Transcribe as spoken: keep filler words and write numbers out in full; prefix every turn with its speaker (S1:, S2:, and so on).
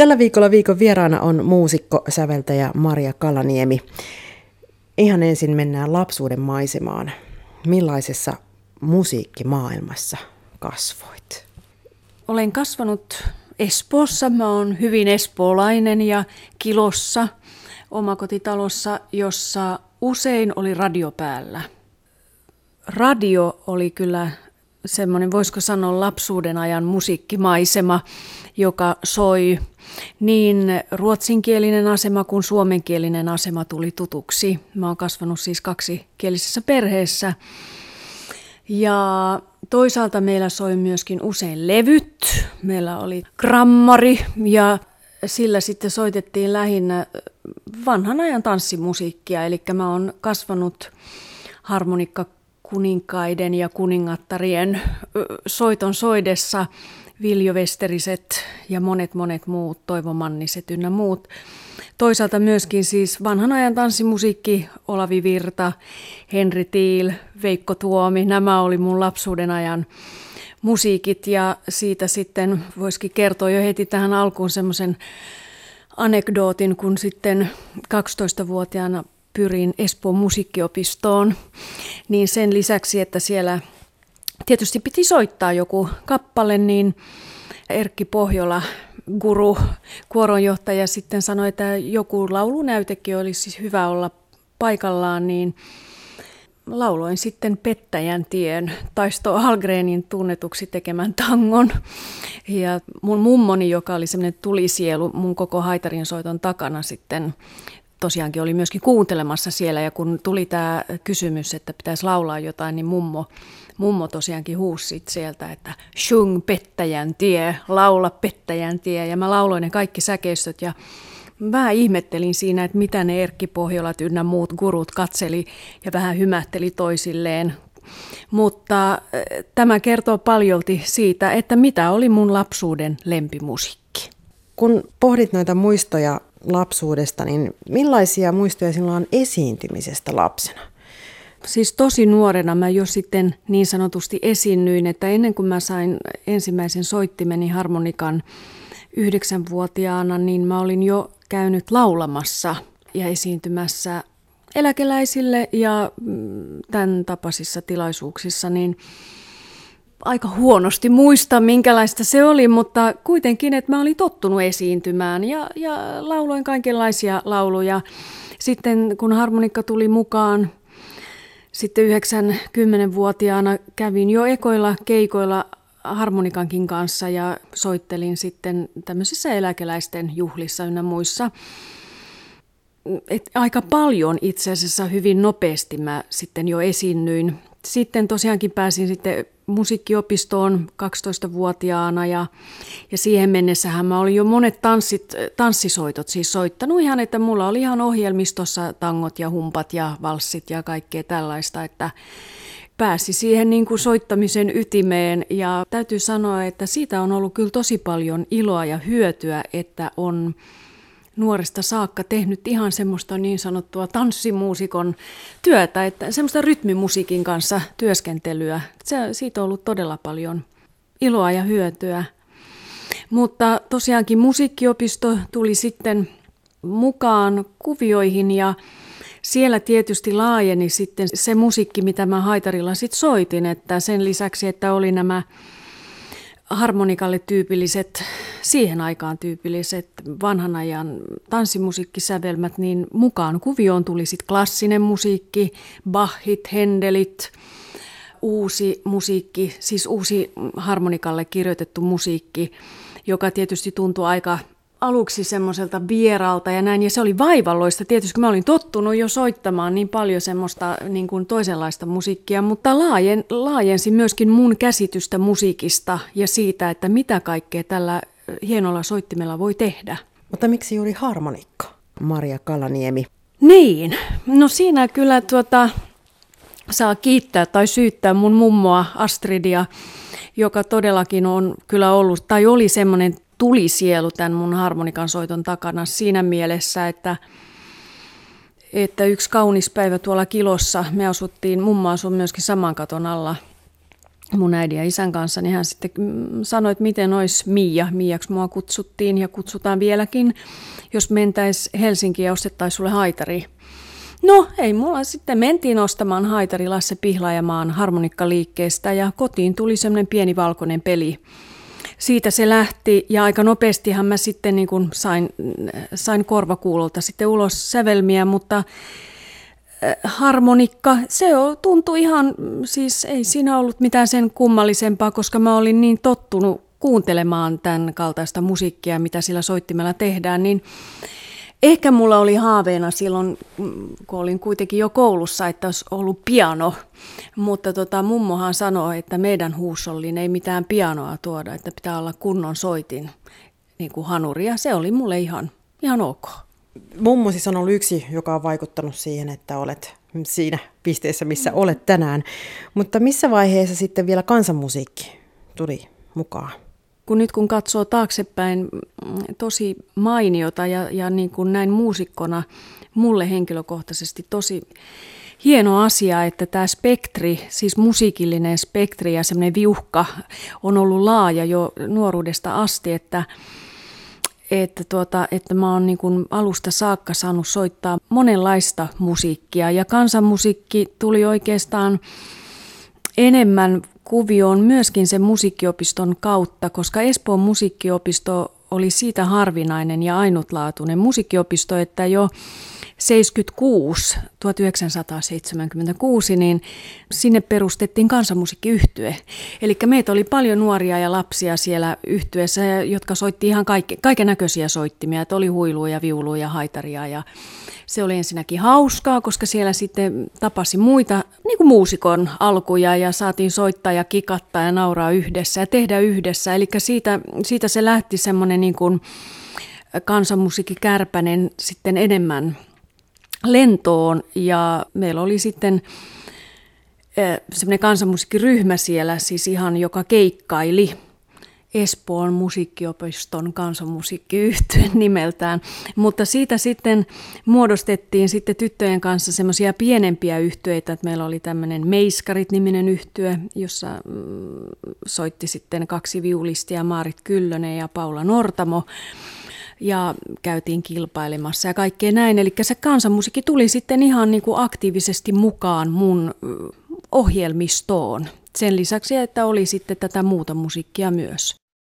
S1: Tällä viikolla viikon vieraana on muusikko, säveltäjä Maria Kalaniemi. Ihan ensin mennään lapsuuden maisemaan. Millaisessa musiikkimaailmassa kasvoit?
S2: Olen kasvanut Espoossa. Mä oon hyvin espoolainen ja Kilossa omakotitalossa, jossa usein oli radio päällä. Radio oli kyllä semmoinen, voisiko sanoa, lapsuuden ajan musiikkimaisema, joka soi. Niin ruotsinkielinen asema kuin suomenkielinen asema tuli tutuksi. Mä oon kasvanut siis kaksikielisessä perheessä. Ja toisaalta meillä soi myöskin usein levyt. Meillä oli grammari ja sillä sitten soitettiin lähinnä vanhan ajan tanssimusiikkia. Eli mä oon kasvanut harmonikkakuninkaiden ja kuningattarien soiton soidessa. Viljo Westeriset ja monet monet muut, Toivo Manniset ynnä muut. Toisaalta myöskin siis vanhan ajan tanssimusiikki, Olavi Virta, Henri Tiil, Veikko Tuomi, nämä oli mun lapsuuden ajan musiikit ja siitä sitten voisikin kertoa jo heti tähän alkuun semmoisen anekdootin, kun sitten kaksitoistavuotiaana pyrin Espoon musiikkiopistoon, niin sen lisäksi, että siellä tietysti piti soittaa joku kappale, niin Erkki Pohjola, guru, kuoronjohtaja, sitten sanoi, että joku laulunäytekin olisi siis hyvä olla paikallaan, niin lauloin sitten Pettäjän tien, Taisto Hallgrenin tunnetuksi tekemän tangon. Ja mun mummoni, joka oli semmoinen tulisielu mun koko haitarin soiton takana sitten, tosiaankin oli myöskin kuuntelemassa siellä, ja kun tuli tämä kysymys, että pitäisi laulaa jotain, niin mummo, mummo tosiaankin huusi sieltä, että sjung Pettäjän tie, laula Pettäjän tie, ja mä lauloin ne kaikki säkeistöt, ja vähän ihmettelin siinä, että mitä ne Erkki Pohjolat ynnä muut gurut katseli, ja vähän hymähteli toisilleen. Mutta tämä kertoo paljolti siitä, että mitä oli mun lapsuuden lempimusiikki.
S1: Kun pohdit noita muistoja lapsuudesta, niin millaisia muistoja sinulla on esiintymisestä lapsena?
S2: Siis tosi nuorena mä jo sitten niin sanotusti esiinnyin, että ennen kuin mä sain ensimmäisen soittimeni harmonikan yhdeksänvuotiaana, niin mä olin jo käynyt laulamassa ja esiintymässä eläkeläisille ja tämän tapaisissa tilaisuuksissa, niin aika huonosti muista, minkälaista se oli, mutta kuitenkin, että mä olin tottunut esiintymään ja, ja lauloin kaikenlaisia lauluja. Sitten kun harmonikka tuli mukaan, sitten yhdeksänkymmenvuotiaana kävin jo ekoilla keikoilla harmonikankin kanssa ja soittelin sitten tämmöisissä eläkeläisten juhlissa ynnä muissa. Et aika paljon itse asiassa hyvin nopeasti mä sitten jo esiinnyin. Sitten tosiaankin pääsin sitten musiikkiopistoon kaksitoistavuotiaana ja, ja siihen mennessähän mä olin jo monet tanssit, tanssisoitot siis soittanut ihan, että mulla oli ihan ohjelmistossa tangot ja humpat ja valssit ja kaikkea tällaista, että pääsi siihen niin kuin soittamisen ytimeen ja täytyy sanoa, että siitä on ollut kyllä tosi paljon iloa ja hyötyä, että on nuoresta saakka tehnyt ihan semmoista niin sanottua tanssimuusikon työtä, että semmoista rytmimusiikin kanssa työskentelyä. Se, siitä on ollut todella paljon iloa ja hyötyä. Mutta tosiaankin musiikkiopisto tuli sitten mukaan kuvioihin ja siellä tietysti laajeni sitten se musiikki, mitä mä haitarilla sitten soitin, että sen lisäksi, että oli nämä harmonikalle tyypilliset, siihen aikaan tyypilliset vanhan ajan tanssimusiikkisävelmät, niin mukaan kuvioon tuli sitten klassinen musiikki, Bachit, Händelit, uusi musiikki, siis uusi harmonikalle kirjoitettu musiikki, joka tietysti tuntui aika aluksi semmoiselta vieraalta ja näin, ja se oli vaivalloista tietysti, kun mä olin tottunut jo soittamaan niin paljon semmoista niin kuin toisenlaista musiikkia, mutta laajen, laajensi myöskin mun käsitystä musiikista ja siitä, että mitä kaikkea tällä hienolla soittimella voi tehdä.
S1: Mutta miksi juuri harmonikka, Maria Kalaniemi?
S2: Niin, no siinä kyllä tuota, saa kiittää tai syyttää mun mummoa Astridia, joka todellakin on kyllä ollut, tai oli semmoinen tulisielu tämän mun harmonikan soiton takana siinä mielessä, että, että yksi kaunis päivä tuolla Kilossa, me asuttiin, mummo asui myöskin saman katon alla mun äidin ja isän kanssa, niin hän sitten sanoi, että miten olisi Miia. Miiaksi mua kutsuttiin ja kutsutaan vieläkin, jos mentäisiin Helsinkiin ja ostettaisiin sulle haitari. No ei mulla sitten mentiin ostamaan haitari Lasse Pihlajamaan harmonikkaliikkeestä ja kotiin tuli semmoinen pieni valkoinen peli. Siitä se lähti ja aika nopeastihan mä sitten niin kuin sain, sain korvakuulolta sitten ulos sävelmiä, mutta harmonikka, se tuntui ihan, siis ei siinä ollut mitään sen kummallisempaa, koska mä olin niin tottunut kuuntelemaan tämän kaltaista musiikkia, mitä sillä soittimella tehdään, niin ehkä mulla oli haaveena silloin, kun olin kuitenkin jo koulussa, että olisi ollut piano, mutta tota, mummohan sanoi, että meidän huusholliin ei mitään pianoa tuoda, että pitää olla kunnon soitin, niin kuin hanuri, ja se oli mulle ihan, ihan ok.
S1: Mummo siis on ollut yksi, joka on vaikuttanut siihen, että olet siinä pisteessä, missä olet tänään. Mutta missä vaiheessa sitten vielä kansanmusiikki tuli mukaan?
S2: Kun nyt kun katsoo taaksepäin, tosi mainiota ja, ja niin kuin näin muusikkona mulle henkilökohtaisesti tosi hieno asia, että tämä spektri, siis musiikillinen spektri ja semmoinen viuhka on ollut laaja jo nuoruudesta asti, että Että, tuota, että mä oon niin kuin alusta saakka saanut soittaa monenlaista musiikkia ja kansanmusiikki tuli oikeastaan enemmän kuvioon myöskin sen musiikkiopiston kautta, koska Espoon musiikkiopisto oli siitä harvinainen ja ainutlaatuinen musiikkiopisto, että jo seitsemänkymmentäkuusi, tuhatyhdeksänsataaseitsemänkymmentäkuusi, niin sinne perustettiin kansanmusiikkiyhtye. Eli meitä oli paljon nuoria ja lapsia siellä yhtyeessä, jotka soitti ihan kaiken näköisiä soittimia. Että oli huiluja, viuluja, haitaria ja se oli ensinnäkin hauskaa, koska siellä sitten tapasi muita niin kuin muusikon alkuja ja saatiin soittaa ja kikattaa ja nauraa yhdessä ja tehdä yhdessä. Eli siitä, siitä se lähti semmoinen niin kuin kansanmusiikkikärpänen sitten enemmän lentoon ja meillä oli sitten semmoinen kansanmusiikkiryhmä siellä, siis ihan joka keikkaili Espoon musiikkiopiston kansanmusiikkiyhtye nimeltään, mutta siitä sitten muodostettiin sitten tyttöjen kanssa semmoisia pienempiä yhtyeitä, että meillä oli tämmöinen Meiskarit-niminen yhtye, jossa soitti sitten kaksi viulistia, Maarit Kyllönen ja Paula Nortamo, ja käytiin kilpailemassa ja kaikkea näin. Eli se kansanmusiikki tuli sitten ihan niin kuin aktiivisesti mukaan mun ohjelmistoon. Sen lisäksi, että oli sitten tätä muuta musiikkia myös.